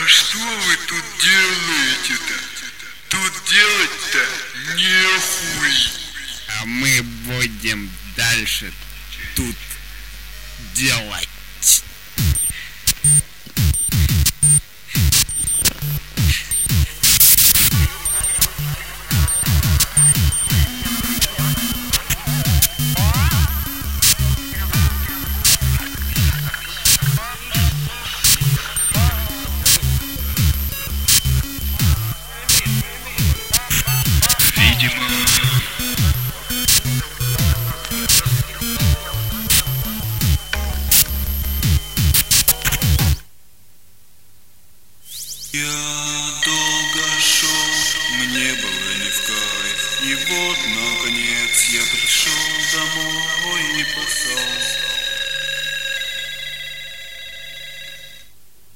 что вы тут делаете-то? Тут делать-то нехуй. А мы будем дальше тут делать. Я долго шел, мне было не в кайф. И вот, наконец, я пришел домой и пошел.